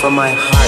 from my heart.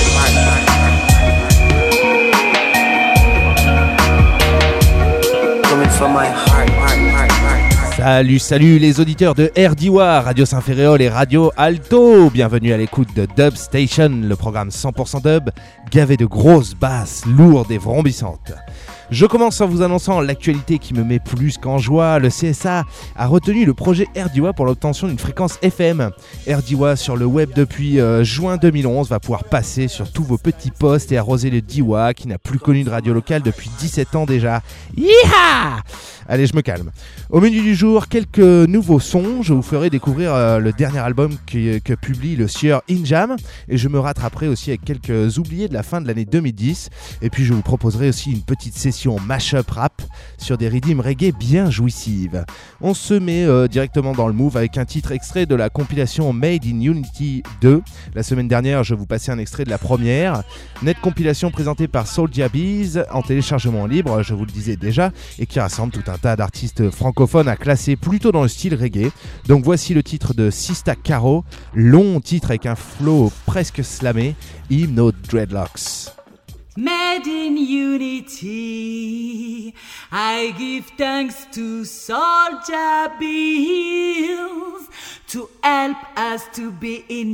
Coming from my heart. Salut les auditeurs de RDIWA, Radio Saint-Ferréol et Radio Alto. Bienvenue à l'écoute de Dub Station, le programme 100% dub, gavé de grosses basses, lourdes et vrombissantes. Je commence en vous annonçant l'actualité qui me met plus qu'en joie. Le CSA a retenu le projet RDIWA pour l'obtention d'une fréquence FM. RDIWA sur le web depuis juin 2011 va pouvoir passer sur tous vos petits postes et arroser le DIWA qui n'a plus connu de radio locale depuis 17 ans déjà. Yeeha! Allez, je me calme. Au menu du jour, quelques nouveaux sons. Je vous ferai découvrir le dernier album que publie le sieur Injam. Et je me rattraperai aussi avec quelques oubliés de la fin de l'année 2010. Et puis je vous proposerai aussi une petite session mash-up rap sur des rythms reggae bien jouissives. On se met directement dans le move avec un titre extrait de la compilation Made in Unity 2. La semaine dernière, je vous passais un extrait de la première. Net compilation présentée par Soulja Bees en téléchargement libre, je vous le disais déjà, et qui rassemble tout un tas d'artistes francophones à classer plutôt dans le style reggae. Donc voici le titre de Sista Caro, long titre avec un flow presque slamé, Him No Dreadlocks. Made in unity, I give thanks to Soulja Bees to help us to be in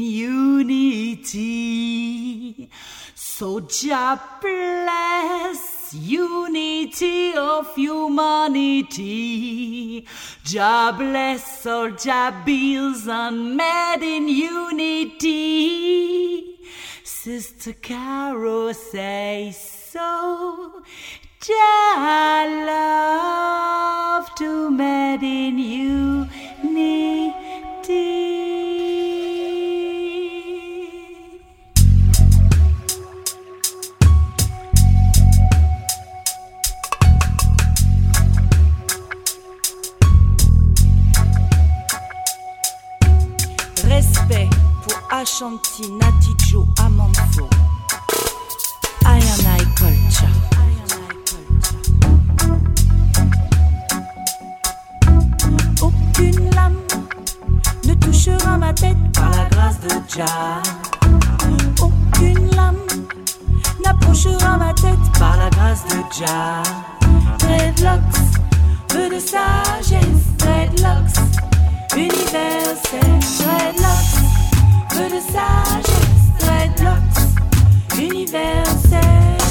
unity. So Jah bless unity of humanity. Jah bless Soulja Bees and Made in Unity. Sister Caro say so. Jah love to Made in Unity. Respect pour Ashanti, Nati Joe, Amanfo, I Culture. Aucune lame ne touchera ma tête par la grâce de Jah. Aucune lame n'approchera ma tête par la grâce de Jah. Dreadlocks, peu de sagesse, dreadlocks, universel, dreadlocks, peu de sagesse, dreadlocks, universel.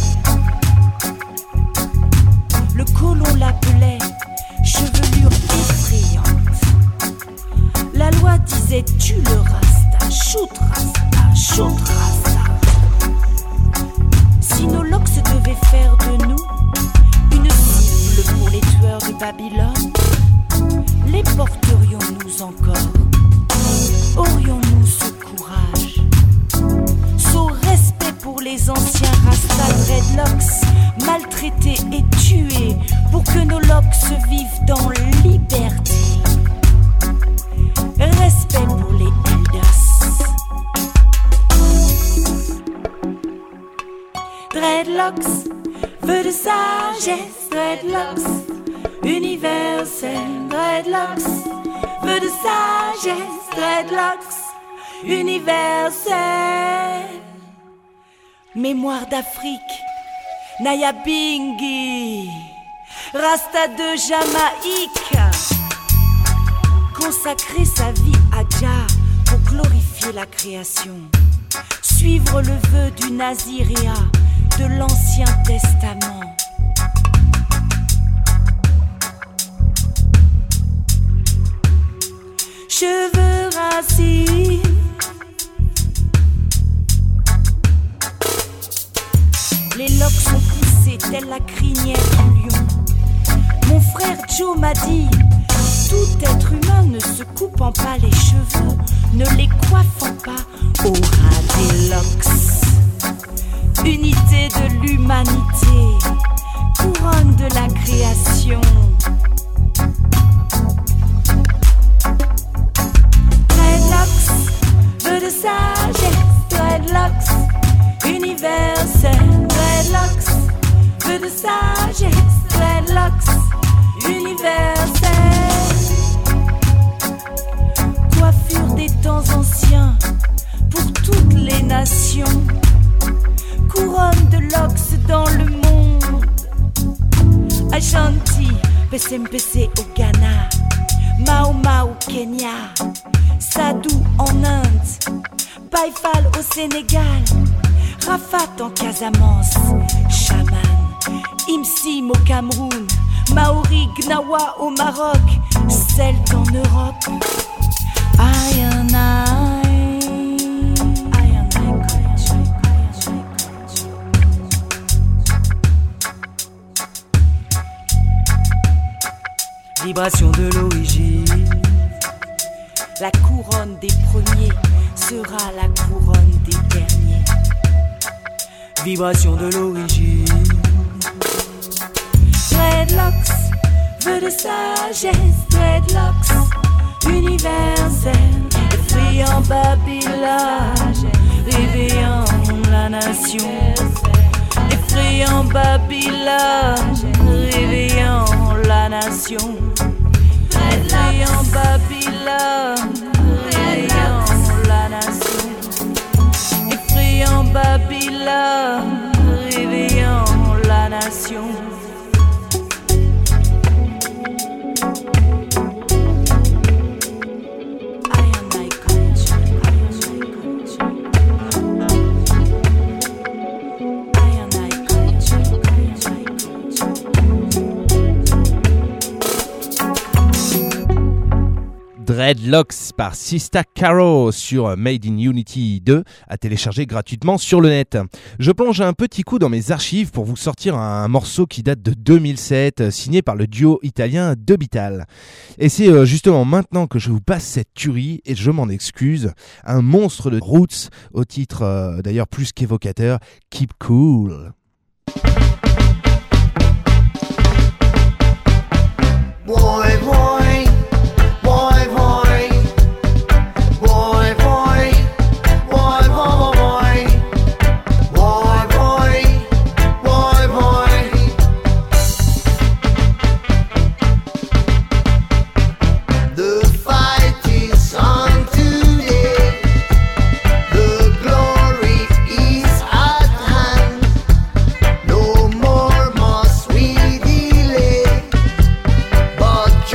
Le colon l'appelait chevelure effrayante. La loi disait tue le rasta, shoot rasta, shoot rasta. Si nos locks devaient faire de nous une cible pour les tueurs de Babylone, les porterions-nous encore? Aurions-nous ce courage? Ce respect pour les anciens Rasta dreadlocks, maltraités et tués, pour que nos locks vivent dans liberté. Respect pour les elders. Dreadlocks, feu de sagesse, dreadlocks, universel, dreadlocks, feu de sagesse, dreadlocks, universel. Mémoire d'Afrique, Naya Bingi, Rasta de Jamaïque. Consacrer sa vie à Jah pour glorifier la création. Suivre le vœu du Naziréa de l'Ancien Testament. Cheveux racines, les locks sont poussés telle la crinière du lion. Mon frère Joe m'a dit, tout être humain ne se coupant pas les cheveux, ne les coiffant pas, aura des locks. Unité de l'humanité, couronne de la création. Dreadlocks, feu de sagesse, dreadlocks, universel, dreadlocks, feu de sagesse, dreadlocks, universel. Coiffure des temps anciens pour toutes les nations. Pessempessé au Ghana, Mau Mau Kenya, Sadou en Inde, Baïfal au Sénégal, Rafat en Casamance, Chaman, Imsim au Cameroun, Maori Gnawa au Maroc, Celte en Europe. I and I. Vibration de l'origine. La couronne des premiers sera la couronne des derniers. Vibration de l'origine. Dreadlocks, vœu de sagesse. Dreadlocks, universel. Effrayant Babylone, réveillant la nation. Effrayant Babylone, réveillant la nation. Effrayant Babylone, réveillant la nation. Effrayant Babylone, réveillant la nation. Dreadlocks par Sista Caro sur Made in Unity 2 à télécharger gratuitement sur le net. Je plonge un petit coup dans mes archives pour vous sortir un morceau qui date de 2007 signé par le duo italien Dubital. Et c'est justement maintenant que je vous passe cette tuerie et je m'en excuse. Un monstre de roots au titre d'ailleurs plus qu'évocateur, Keep Cool. Boy, boy. No more must we delay.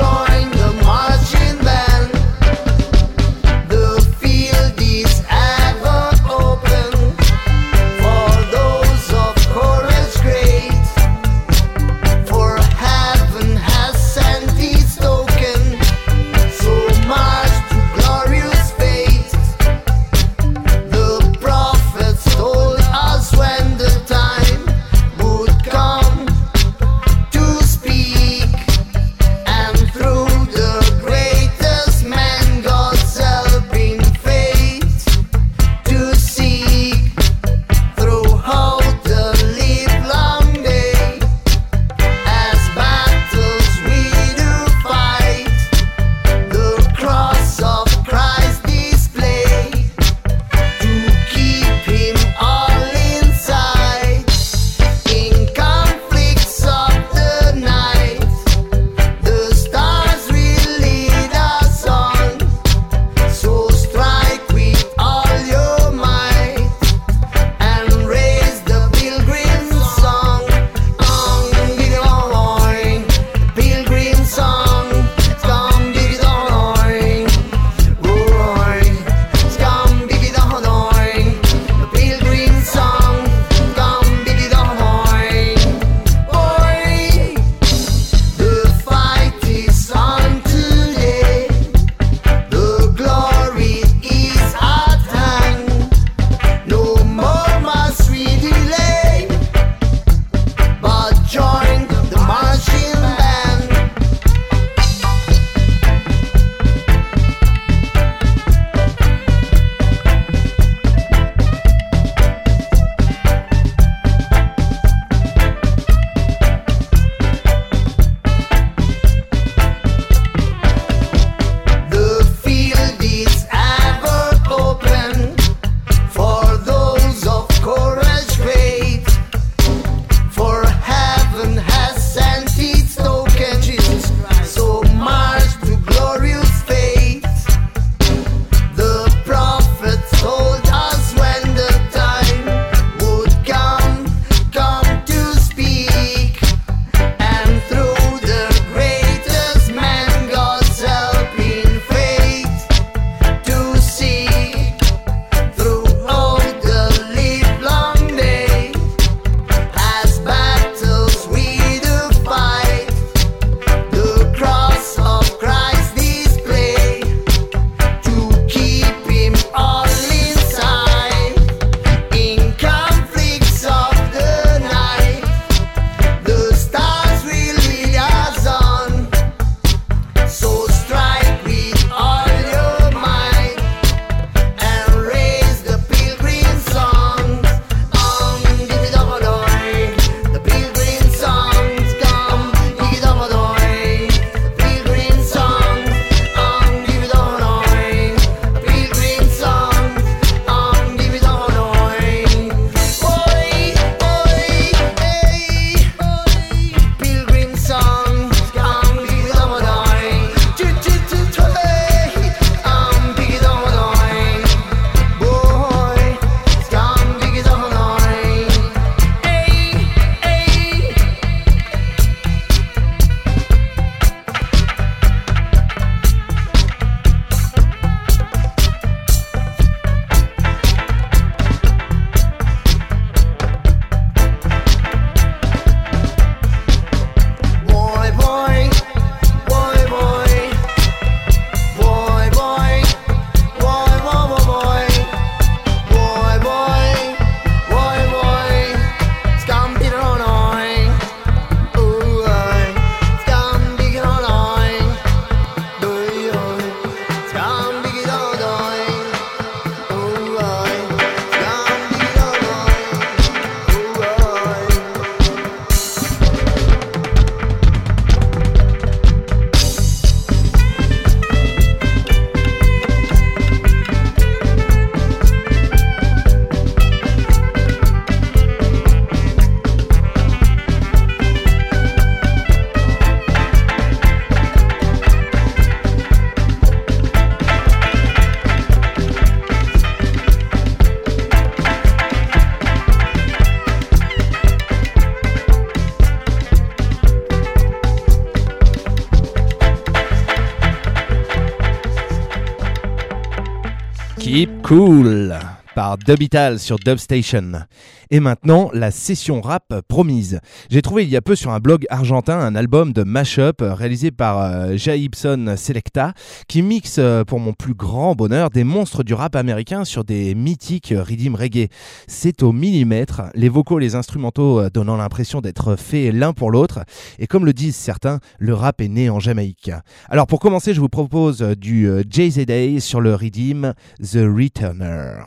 Keep Cool par Dubital sur Dubstation. Et maintenant, la session rap promise. J'ai trouvé il y a peu sur un blog argentin un album de mashup réalisé par Jahibson Selecta qui mixe pour mon plus grand bonheur des monstres du rap américain sur des mythiques rhythm reggae. C'est au millimètre, les vocaux, les instrumentaux donnant l'impression d'être faits l'un pour l'autre. Et comme le disent certains, le rap est né en Jamaïque. Alors pour commencer, je vous propose du JZA sur le rhythm The Returner.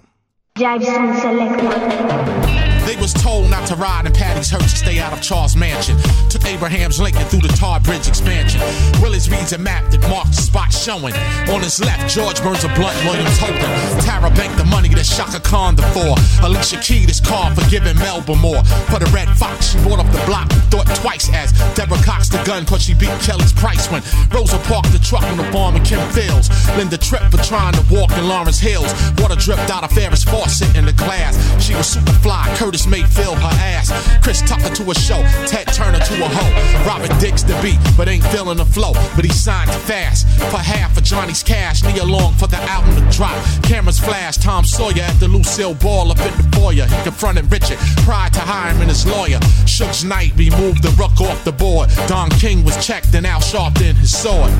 They was told not to ride in Patty's hearse, stay out of Charles Mansion. Took Abraham's Lincoln through the Tar Bridge expansion. Willis reads a map that marks the spot showing. On his left, George burns a blunt, Williams holding. Tara banked the money that Shaka Khan for. Alicia Keyed his car for giving Melba more. For the Red Fox, she brought up the block and thought twice as Deborah cocked the gun cause she beat Kelly's price when Rosa parked the truck on the farm in Kim Fields. Linda tripped for trying to walk in Lawrence Hills. Water dripped out of Ferris Fawcett in the glass. She was super fly, Curtis Mayfield her ass. Chris Tucker to a show, Ted Turner to a hoe. Robert Dix the beat, but ain't feeling the flow. But he signed fast for half of Johnny's cash. Nia Long for the album to drop. Cameras flash, Tom Sawyer at the Lucille Ball up in the foyer. He confronted Richard, prior to hiring his lawyer. Suge Knight removed the ruck off the board. Don King was checked and Al Sharpton his sword.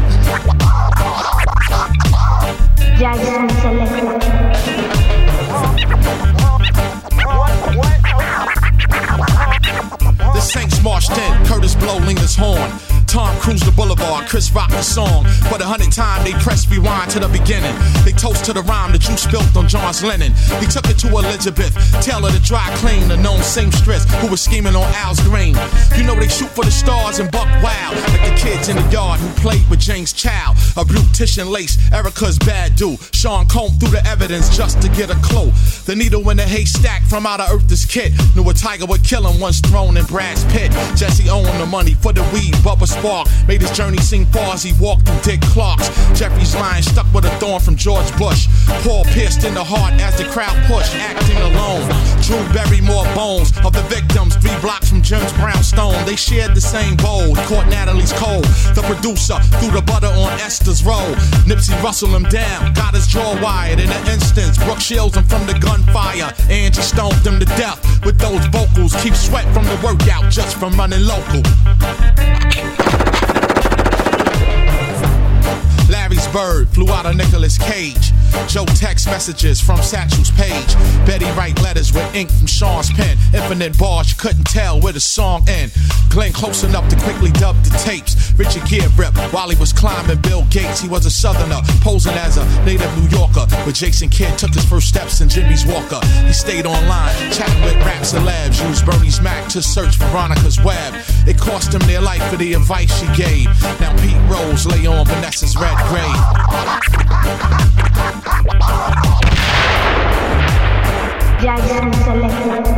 The Saints marched in, Curtis blow Linger's horn. Tom Cruise the boulevard, Chris rocked the song. For the 100th time, they pressed rewind to the beginning. They toast to the rhyme that you spilt on John's Lennon. He took it to Elizabeth, Taylor the dry clean, the known seamstress who was scheming on Al's Green. You know they shoot for the stars and buck wild, like the kids in the yard who played with James Chow. A beautician lace, Erica's bad dude. Sean combed through the evidence just to get a clue. The needle in the haystack from out of Earth, this kid knew a tiger would kill him once thrown in Brad's pit. Jesse owned the money for the weed, Bubba Spark made his journey seem far as he walked through Dick Clark's. Jeffrey's line stuck with a thorn from George Bush. Paul pierced in the heart as the crowd pushed, acting alone. Drew buried more bones of the victims 3 blocks from James Brownstone. They shared the same bowl. He caught Natalie's cold. The producer threw the butter on Esther's roll. Nipsey rustled him down, got his jaw wired. In an instance, Brooke shields him from the gunfire. Angie stoned him to death with those vocals. Keep sweat from the workout just from running local. Larry's bird flew out of Nicolas Cage. Joe text messages from Satchel's page. Betty write letters with ink from Sean's pen. Infinite bars, you couldn't tell where the song end. Glenn close enough to quickly dub the tapes. Richard Gere rip while he was climbing Bill Gates. He was a southerner, posing as a native New Yorker. But Jason Kidd took his first steps in Jimmy's Walker. He stayed online, chatting with rap celebs. Used Bernie's Mac to search Veronica's web. It cost him their life for the advice she gave. Now Pete Rose lay on Vanessa's red grave. Jackson Selector.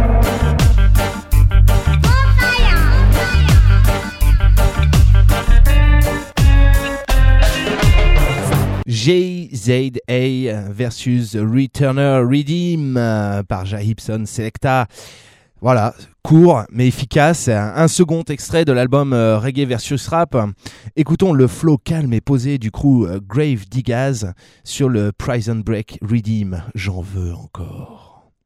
JZA versus Returner Redeem par Jahibson Selecta. Voilà, court mais efficace. Un second extrait de l'album Reggae versus Rap. Écoutons le flow calme et posé du crew Grave Diggaz sur le Prison Break Redeem. J'en veux encore.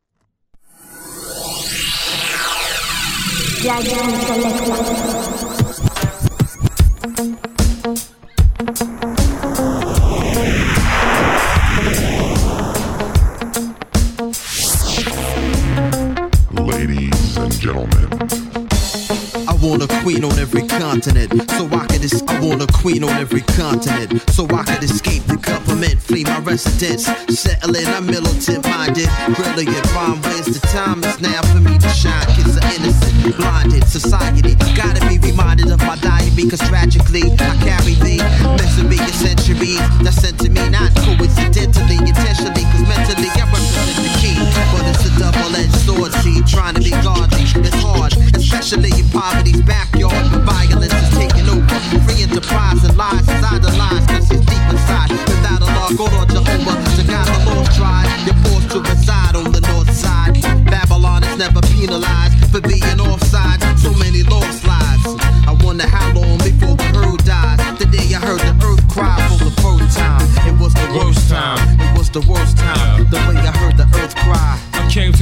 Ladies and gentlemen, I want a queen on every continent, so I could I want a queen on every continent, so I could escape the government, flee my residence, settle in. I'm militant-minded, brilliant rhyme ways. The time is now for me to shine. Kids are innocent, blinded. Society gotta be reminded of my diary, because tragically I carry the misery of centuries that's sent to me, not coincidentally, intentionally, because mentally I represent the key. But it's a double-edged sword, see, trying to be godly. It's hard, especially in poverty's backyard, but violence is taking over. Free enterprise and lies is idolized, cause it's deep inside. Without a law, go to Jehovah, to God the Lord tried. You're forced to reside on the north side. Babylon is never penalized for being offside. So many lost lives. I wonder how long before the herd dies. The day I heard the earth cry for the first time, it was the worst time. It was the worst time.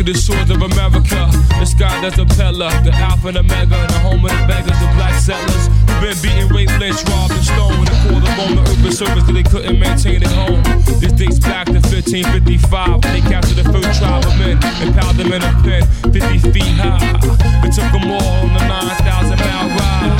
to the shores of America. The sky that's a peddler, the alpha and omega, the home of the beggars, the black settlers who've been beaten, raped, lynched, robbed, and stolen, and called upon the urban service that they couldn't maintain at home. This dates back to 1555 when they captured the first tribe of men and piled them in a pen 50 feet high. It took them all on the 9,000-mile ride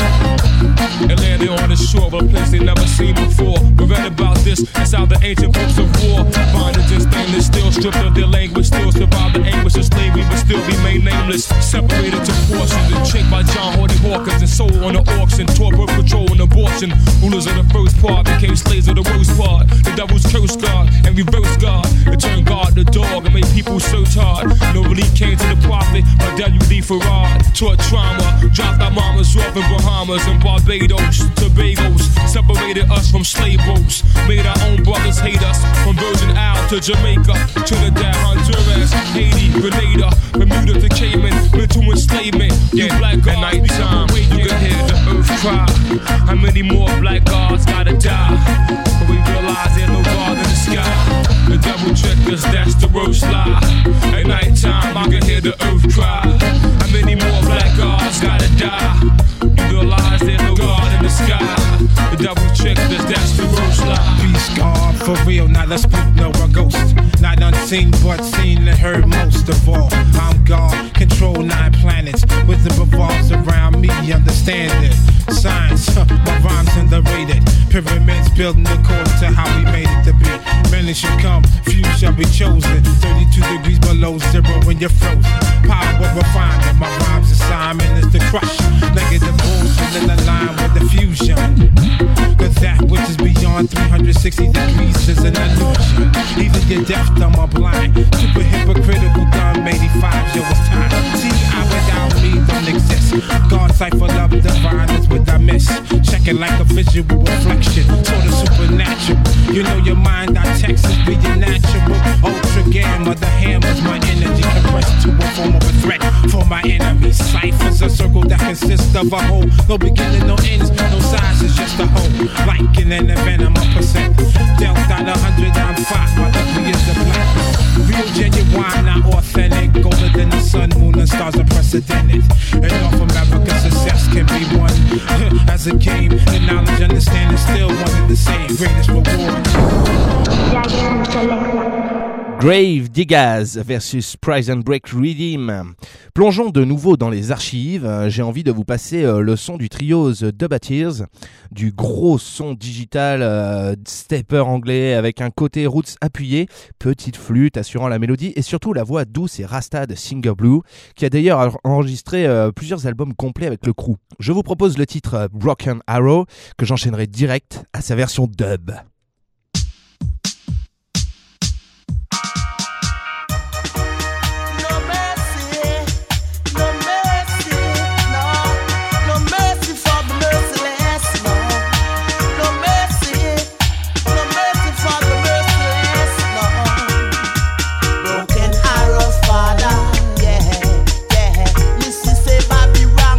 and landed on the shore of a place they never seen before. We read about this inside the ancient books of war. Bondage and stainless steel, stripped of their language, still survived the anguish of slavery, but still remain nameless. Separated to portions and tricked by John Hardy Hawkins and sold on the auction. Toward birth control and abortion. Rulers of the first part became slaves of the worst part. The devil's curse God and reverse God. It turned God the dog and made people search hard. No relief came to the prophet, but W.D. Farad taught trauma. Dropped our mamas off in Bahamas and Barbados, Tobagos. Separated us from slave boats. Made our own brothers hate us. From Virgin Isle to Jamaica, Trinidad, Honduras, Haiti, Grenada, Bermuda to Cayman, mental enslavement. You black God, at night time, you can hear the earth cry. How many more black gods gotta die? But we realize there's no God in the sky. The devil tricked us, that's the worst lie. At night time, I can hear the earth cry. How many more black gods gotta die? You realize there's no God in the sky. The devil tricked us, that's the worst lie. Peace, God, for real, not a spook, no a ghost. Not unseen, but seen and heard most of all. I'm God, control 9 planets. Wisdom revolves around me, understand it. Science, my rhymes underrated. Pyramids building according to how we made it to be. Many should come, few shall be chosen. 32 degrees below zero when you're frozen. Power refinement, my rhymes assignment is to crush negative bullshit in the line with the fusion. Cause that which is beyond 360 degrees is an illusion. Either you're deaf, dumb, or blind. Super hypocritical, dumb, 85, yo, it's time. T.I. without me don't exist. God's cipher love divine is what I miss. Check it like a visual reflection, sort of supernatural. You know your mind, I text is being natural. Ultra gamma, the hammer's my energy compressed to a form of a threat for my enemies. Cypher's a circle that consists of a whole. No beginning, no ends, no size, it's just a whole. Like in an event, I'm a percent. Dealt out 100, I'm 5, my degree is a black. Real genuine, not authentic. Older than the sun, moon, and stars unprecedented. In North America, success can be won as a game. The knowledge, understanding, still one and the same. Greatest reward. Grave Diggaz versus Price and Break Redeem. Plongeons de nouveau dans les archives. J'ai envie de vous passer le son du trio The Dubbateers, du gros son digital stepper anglais avec un côté roots appuyé, petite flûte assurant la mélodie et surtout la voix douce et rasta de Singer Blue, qui a d'ailleurs enregistré plusieurs albums complets avec le crew. Je vous propose le titre Broken Arrow que j'enchaînerai direct à sa version dub.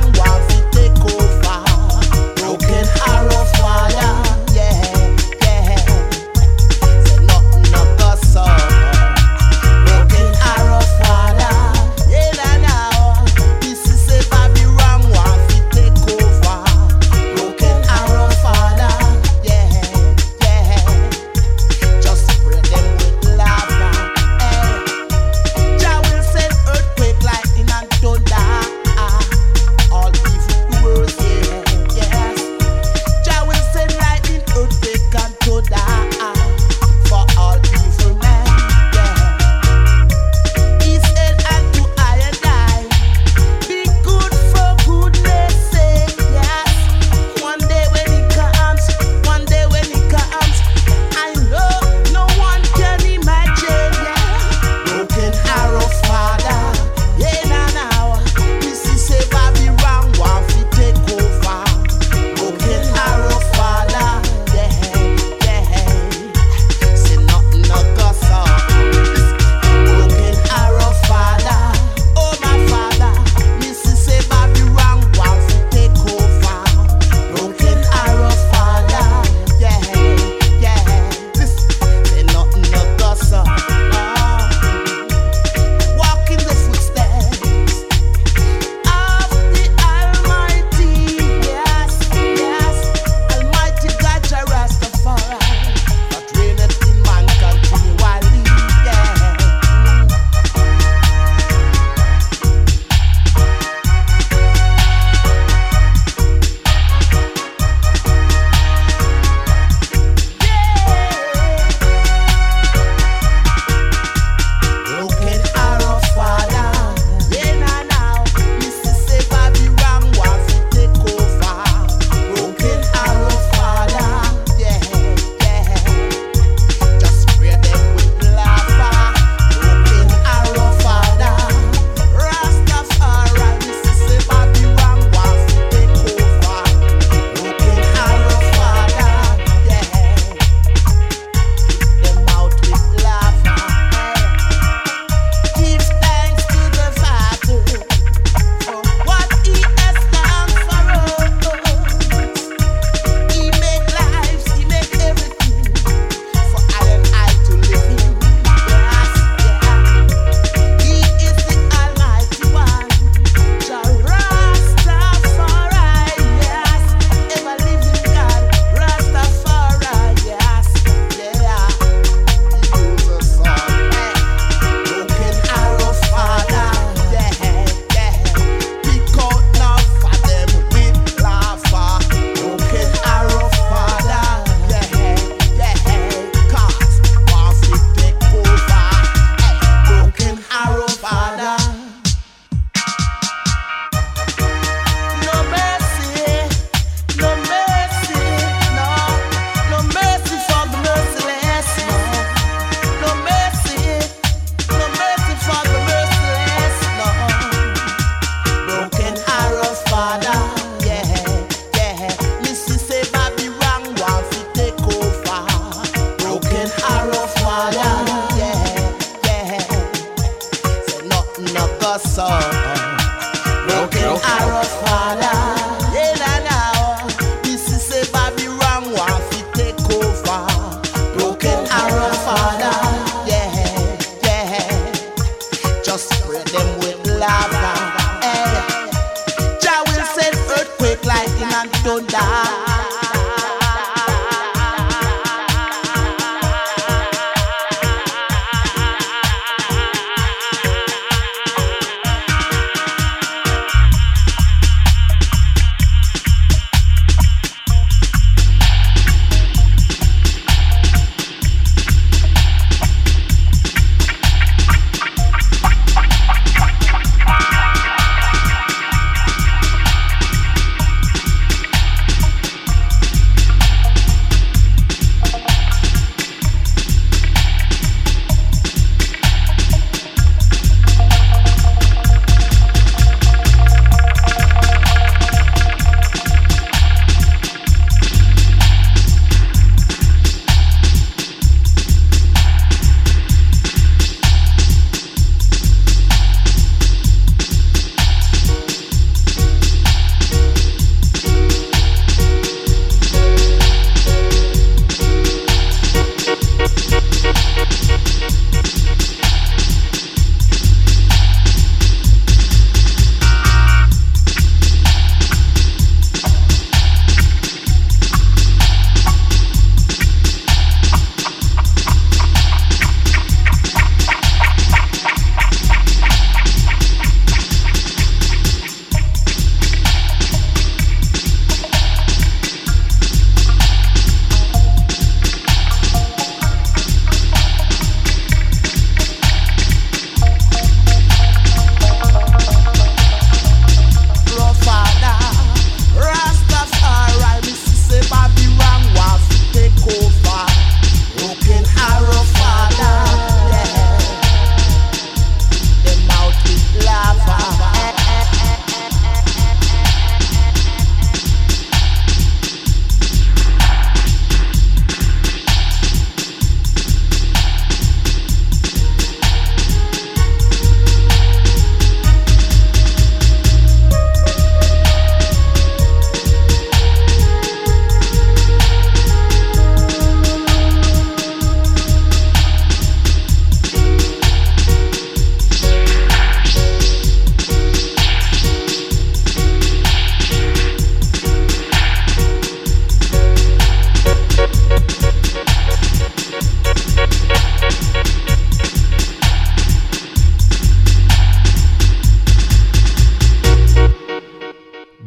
Broken arrow, Father, yeah, yeah.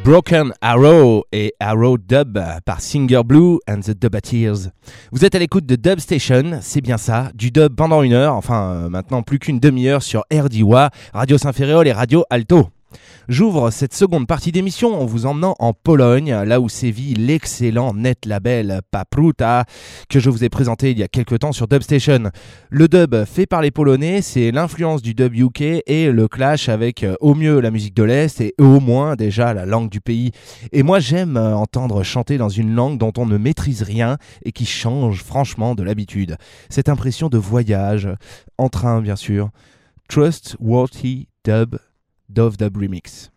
Broken Arrow et Arrow Dub par Singer Blue and the Dubatiers. Vous êtes à l'écoute de Dub Station, c'est bien ça, du dub pendant une heure, enfin maintenant plus qu'une demi-heure sur RDWA, Radio Saint-Ferréol et Radio Alto. J'ouvre cette seconde partie d'émission en vous emmenant en Pologne, là où sévit l'excellent net label Papruta, que je vous ai présenté il y a quelques temps sur Dub Station. Le dub fait par les Polonais, c'est l'influence du dub UK et le clash avec au mieux la musique de l'Est et au moins déjà la langue du pays. Et moi j'aime entendre chanter dans une langue dont on ne maîtrise rien et qui change franchement de l'habitude. Cette impression de voyage, en train bien sûr. Trustworthy Dub, Dove Dub Remix.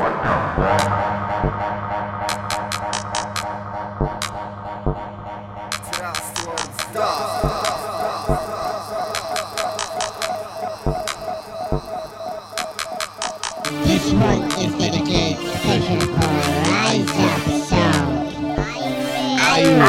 This one is dedicated special for Rise Up Song. Are you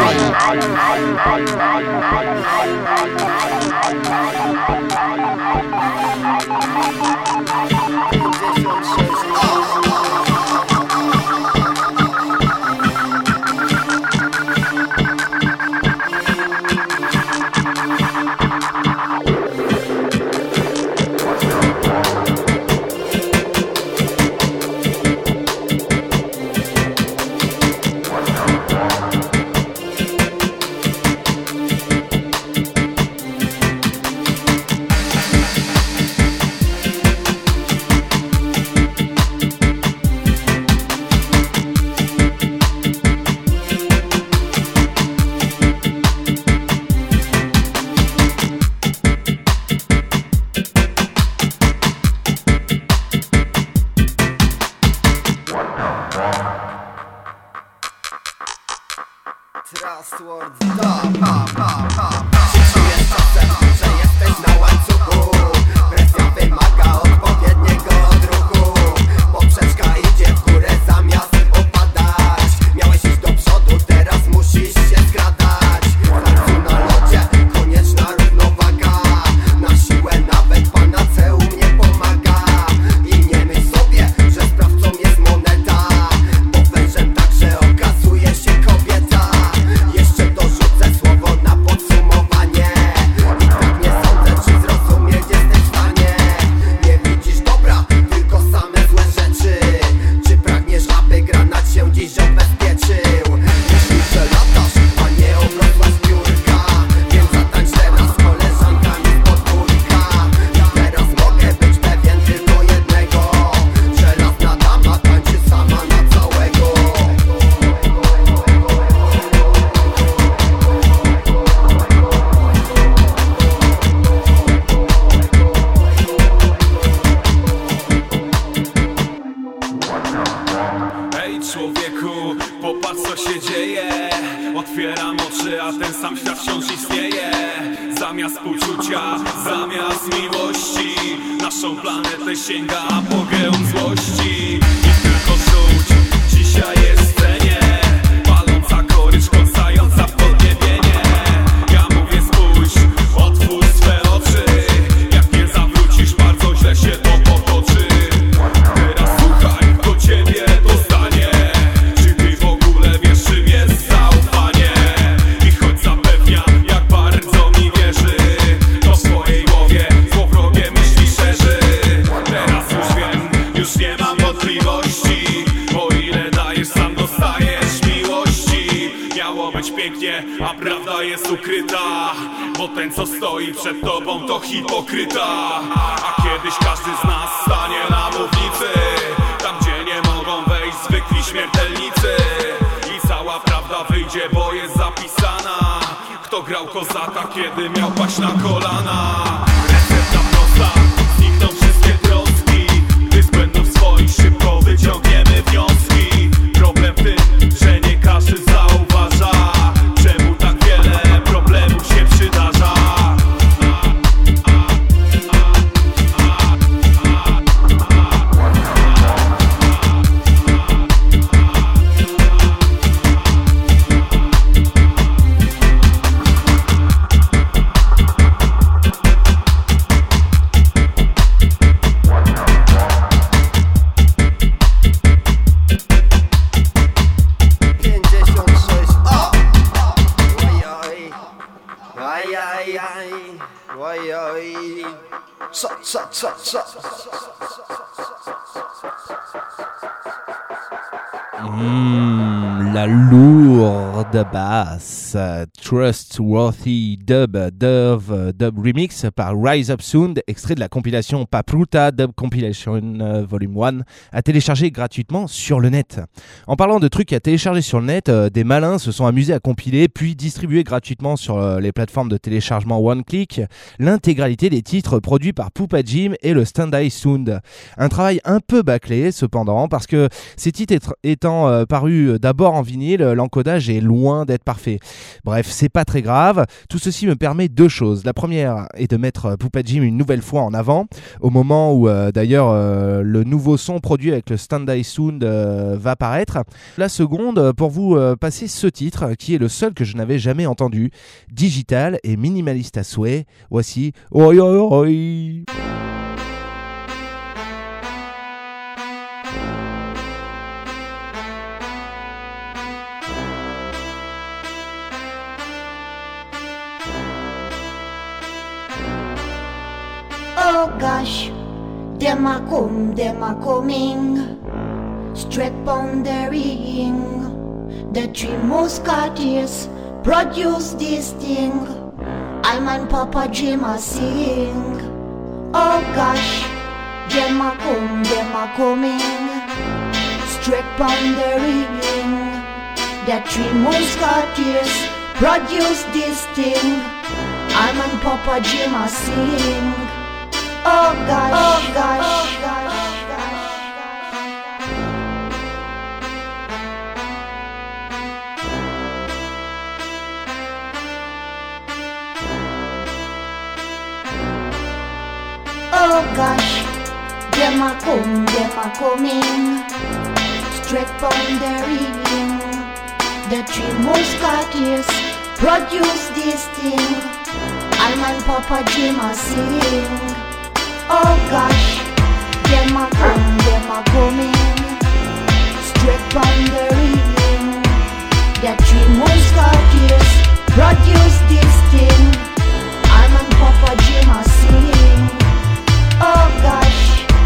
Aïe aïe aïe, aïe aïe. Ça. La lourde basse, Trustworthy Dub Remix par Rise Up Sound, extrait de la compilation Papruta Dub Compilation Volume 1, à télécharger gratuitement sur le net. En parlant de trucs à télécharger sur le net, des malins se sont amusés à compiler puis distribuer gratuitement sur les plateformes de téléchargement OneClick l'intégralité des titres produits par Poupa Jim et le Stand-Eye Sound. Un travail un peu bâclé cependant, parce que ces titres étant parus d'abord en vinyle, l'encodage est loin d'être parfait. Bref, c'est pas très grave. Tout ceci me permet deux choses. La première est de mettre Poupa Jim une nouvelle fois en avant, au moment où d'ailleurs le nouveau son produit avec le Stand-Eye Sound va paraître. La seconde, pour vous passer ce titre, qui est le seul que je n'avais jamais entendu, digital et minimaliste à souhait. Voici Oi Oi Oi. Oh gosh, them a coming, straight on the ring. The three musketeers produce this thing. I'm and Papa Jim a sing. Oh gosh, them a coming, straight on the ring. The three musketeers produce this thing. I'm and Papa Jim a sing. Oh gosh, oh gosh, oh gosh. Oh gosh, them a coming, straight from the ring. The three musketeers produce this thing. I'm and Papa Jim a sing. Oh gosh, them a coming, straight from the ring. The three musketeers produce this thing. I'm and Papa Jim a sing. Oh gosh.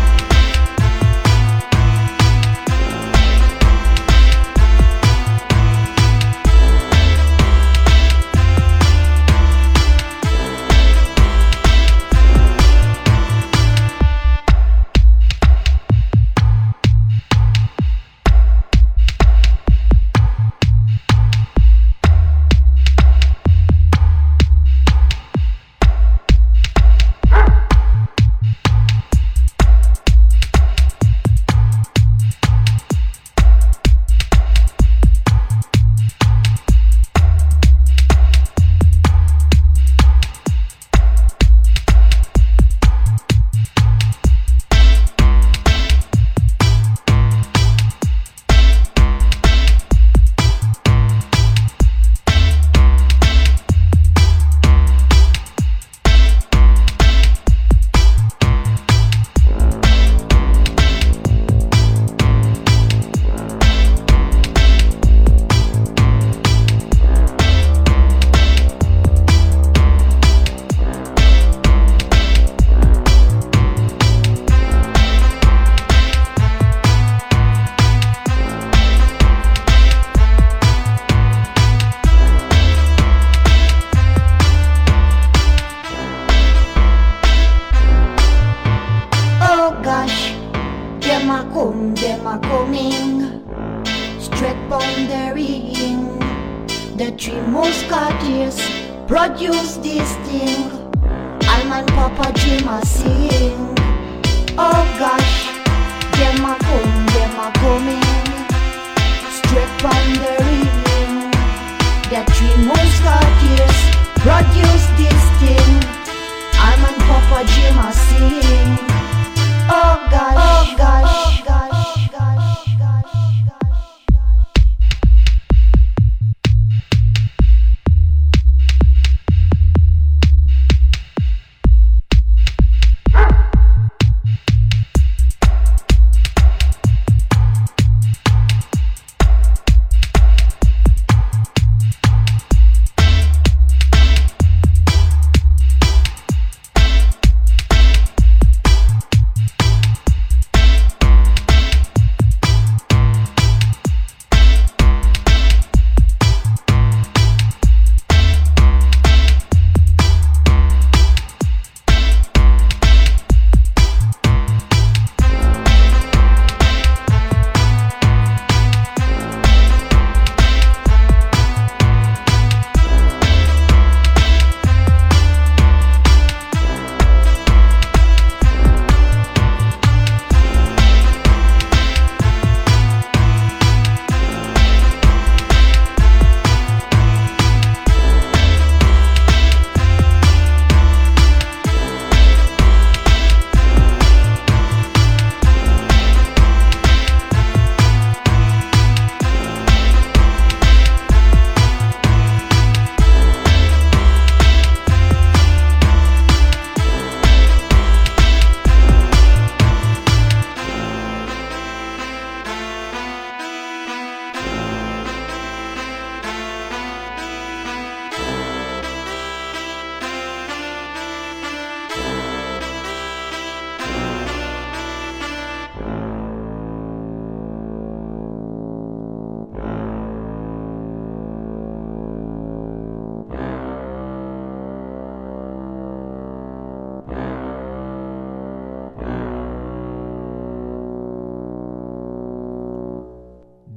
Them a coming, straight from the ring. The three musketeers produce this thing. I'm and Papa Jim a sing. Oh gosh, them a coming, straight from the ring. The three musketeers produce this thing. I'm and Papa Jim a sing. Oh gosh, oh gosh, oh gosh.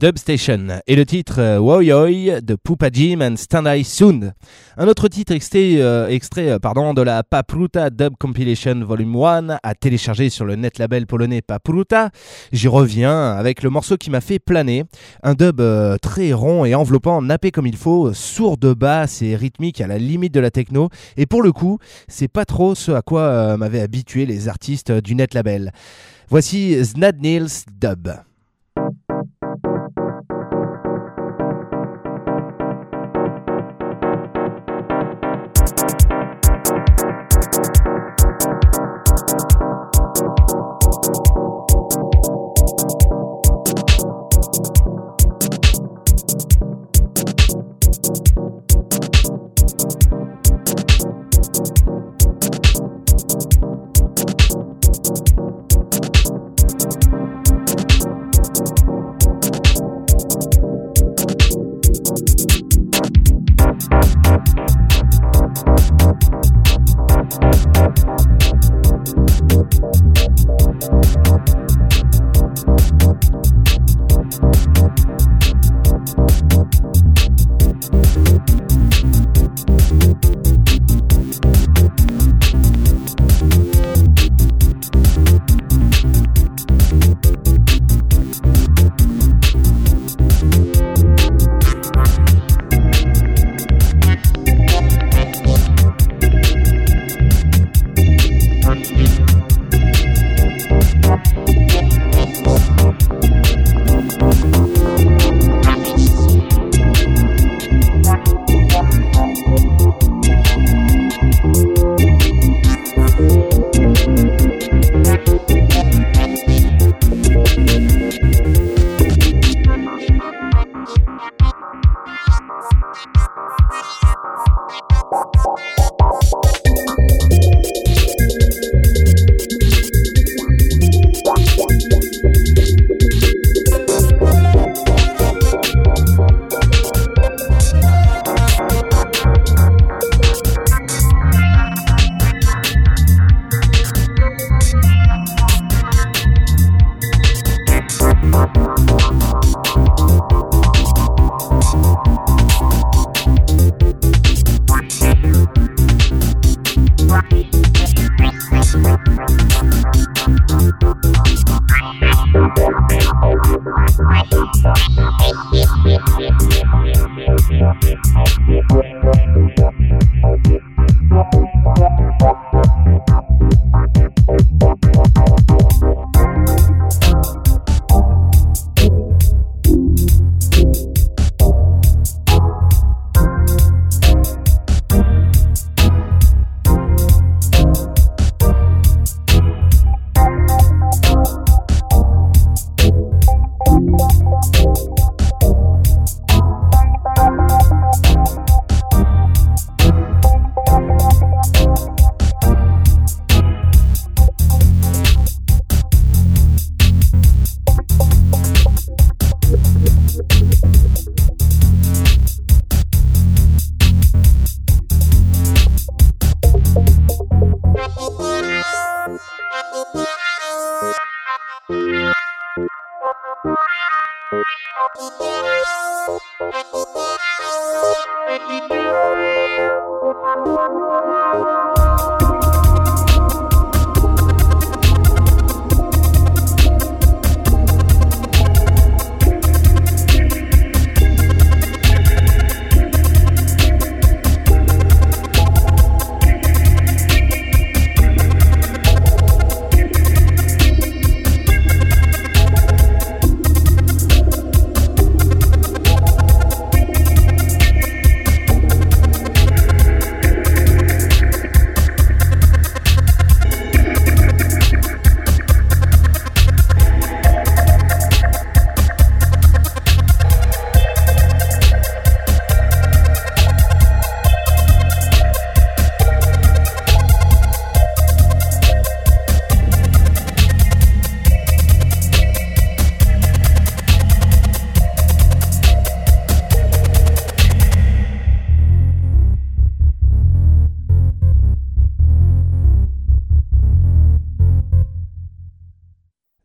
Dub Station et le titre Woi Oi de Pupa Jim and Stand I Soon. Un autre titre extrait de la Papruta Dub Compilation Volume 1 à télécharger sur le net label polonais Papruta. J'y reviens avec le morceau qui m'a fait planer. Un dub très rond et enveloppant, nappé comme il faut, sourd de basse et rythmique à la limite de la techno. Et pour le coup, c'est pas trop ce à quoi m'avaient habitué les artistes du net label. Voici Znad Nils Dub.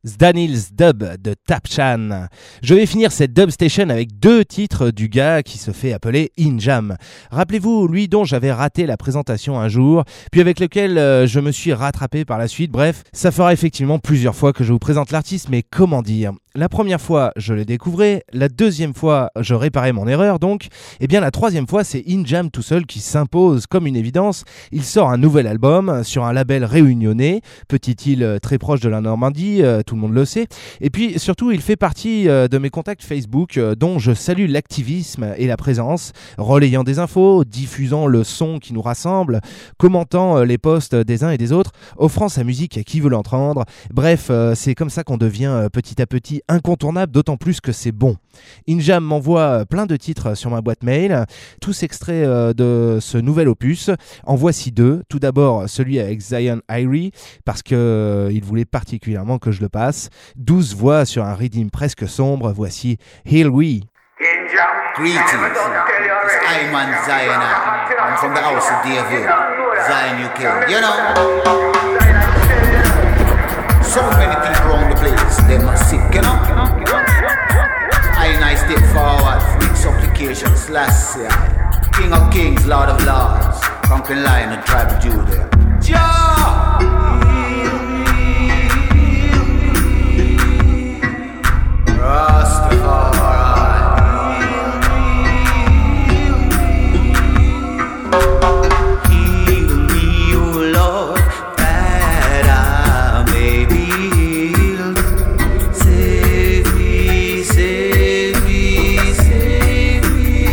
Zdanil's Dub de Tapchan. Je vais finir cette Dub Station avec 2 titres du gars qui se fait appeler Injam. Rappelez-vous, lui dont j'avais raté la présentation un jour, puis avec lequel je me suis rattrapé par la suite. Bref, ça fera effectivement plusieurs fois que je vous présente l'artiste, mais comment dire ? La première fois, je le découvrais. La deuxième fois, je réparais mon erreur donc. Et bien la troisième fois, c'est Injam tout seul qui s'impose comme une évidence. Il sort un nouvel album sur un label réunionnais, petite île très proche de la Normandie, tout le monde le sait. Et puis surtout, il fait partie de mes contacts Facebook dont je salue l'activisme et la présence, relayant des infos, diffusant le son qui nous rassemble, commentant les posts des uns et des autres, offrant sa musique à qui veut l'entendre. Bref, c'est comme ça qu'on devient petit à petit incontournable, d'autant plus que c'est bon. Injam m'envoie plein de titres sur ma boîte mail, tous extraits de ce nouvel opus. En voici 2. Tout d'abord, celui avec Zion Irie, parce qu'il voulait particulièrement que je le passe. 12 voix sur un rythme presque sombre. Voici Here We. Greetings, it's Ayman Zion. I'm from the house of David, Zion UK. You know, so many people around the place, they're not sick, you know. I step forward, freak supplications, last year. King of kings, Lord of lords, conquering lion and tribe of Judah. Jah! Rastafari.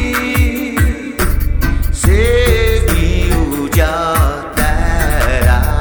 Save me, Jah, that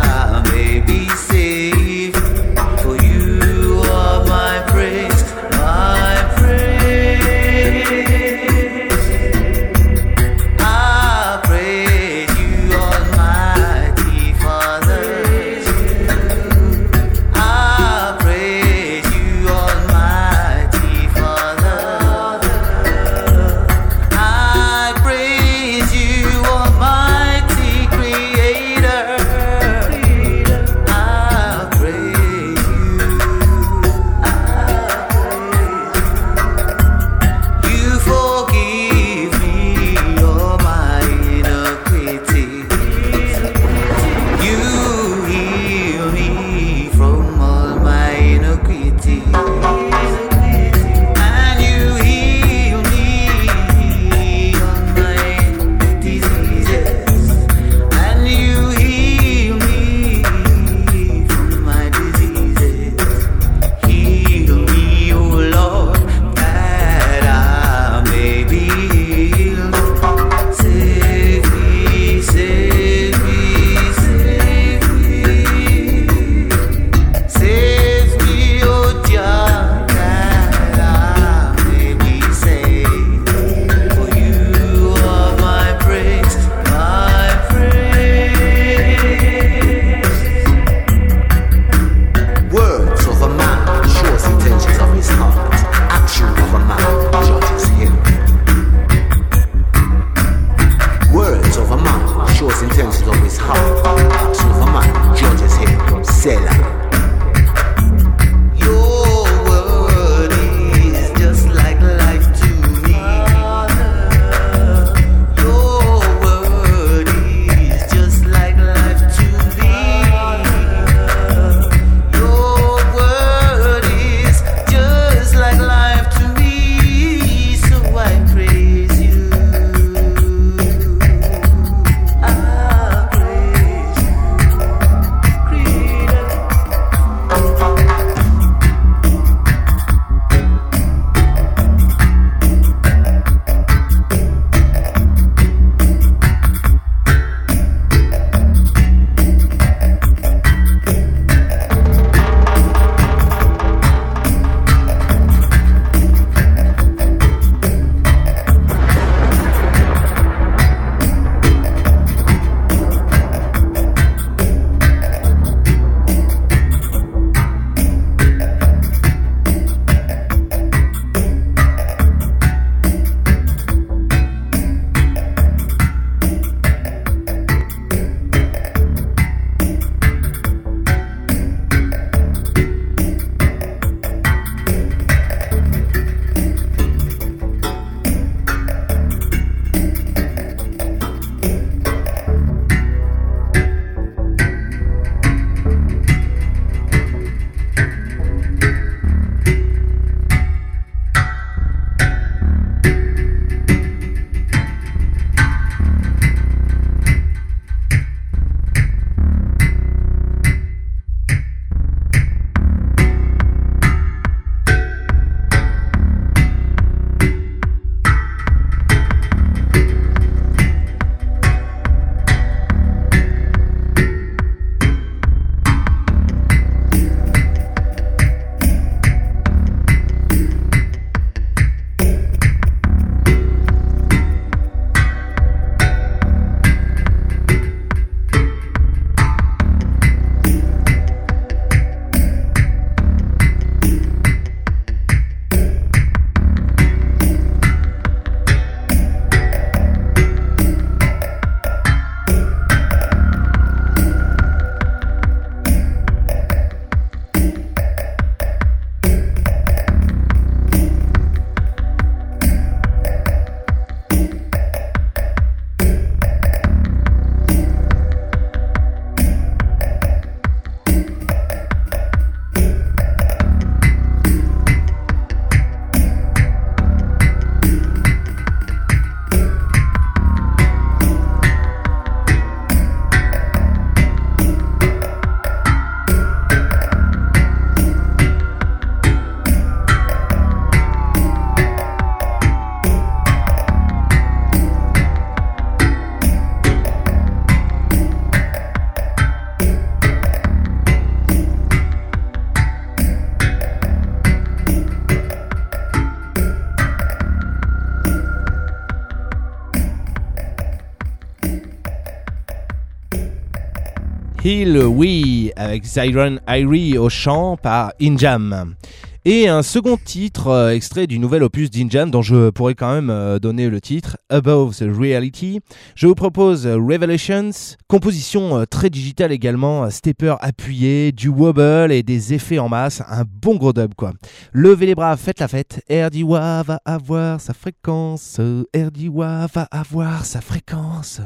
Hill We avec Zyron Irie au chant par Injam. Et un second titre extrait du nouvel opus d'Injam dont je pourrais quand même donner le titre, Above the Reality. Je vous propose Revelations, composition très digitale également, stepper appuyé, du wobble et des effets en masse, un bon gros dub quoi. Levez les bras, faites la fête, RDWA va avoir sa fréquence, RDWA va avoir sa fréquence.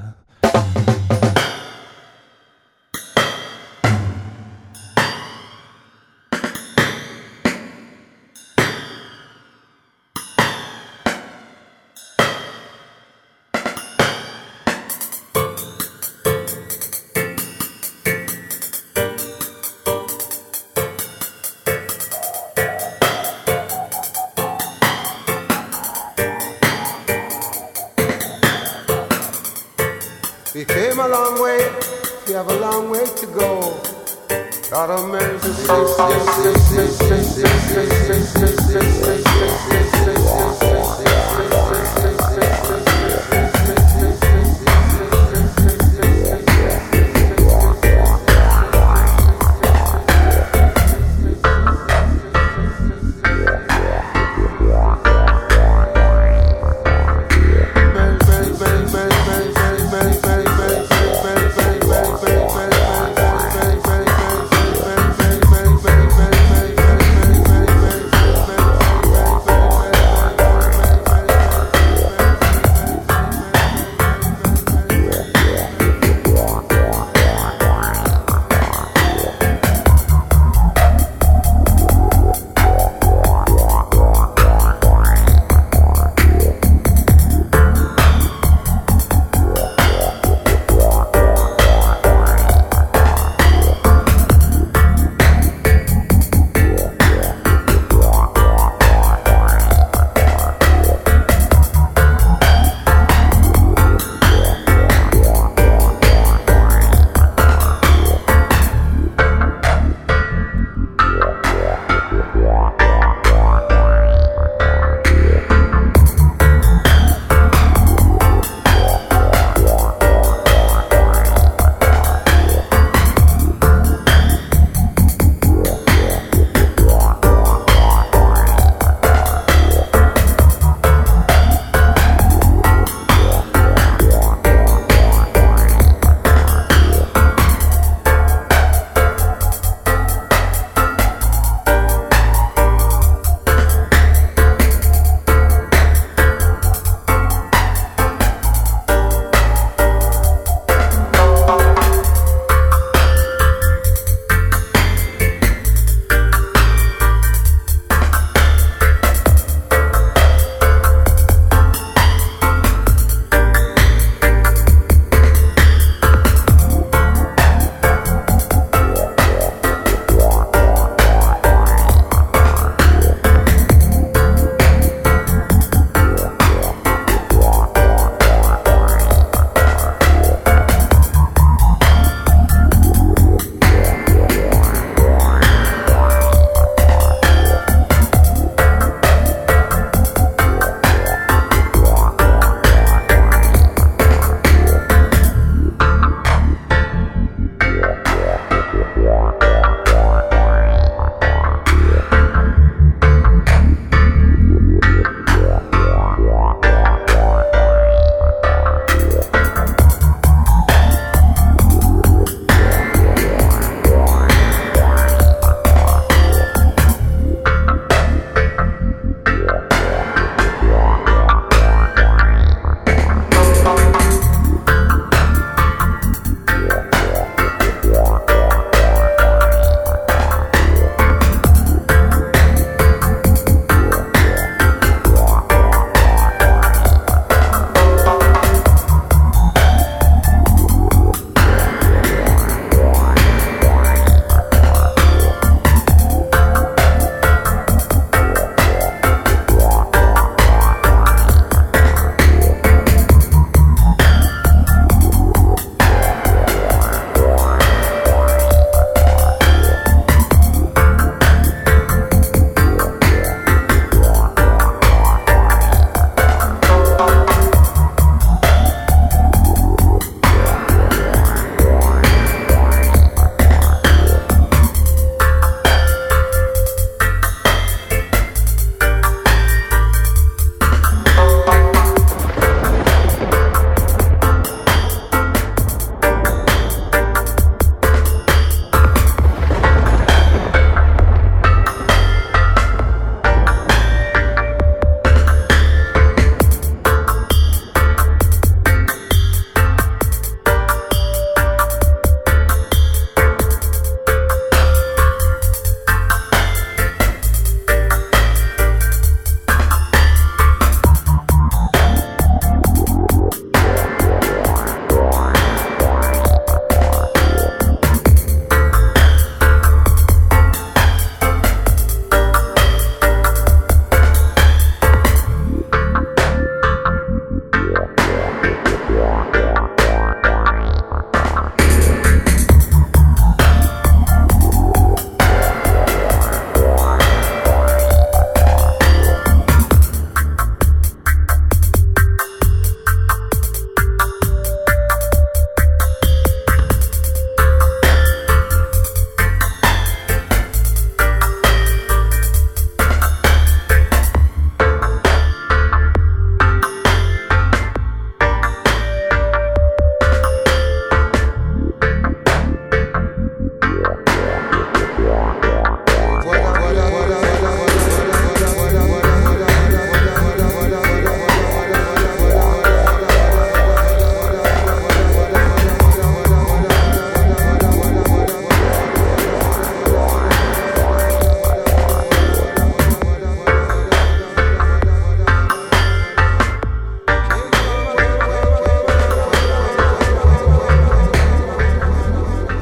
We came a long way, we have a long way to go. God of mercy,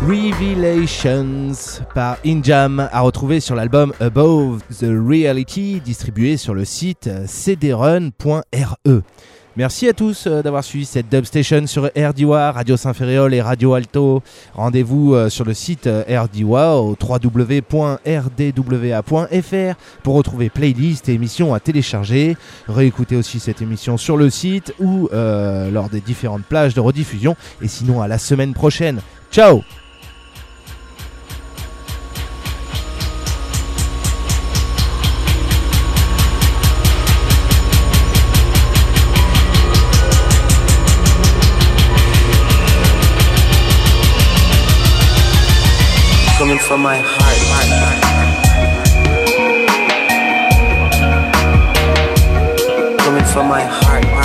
Revelations par Injam, à retrouver sur l'album Above the Reality, distribué sur le site cdrun.re. Merci à tous d'avoir suivi cette Dub Station sur RDWA, Radio Saint-Ferréol et Radio Alto. Rendez-vous sur le site RDWA au www.rdwa.fr pour retrouver playlists et émissions à télécharger. Réécoutez aussi cette émission sur le site ou lors des différentes plages de rediffusion. Et sinon, à la semaine prochaine. Ciao! Coming from my heart. Coming from my heart.